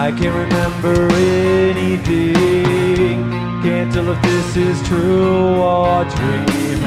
I can't remember anything. Can't tell if this is true or dreaming.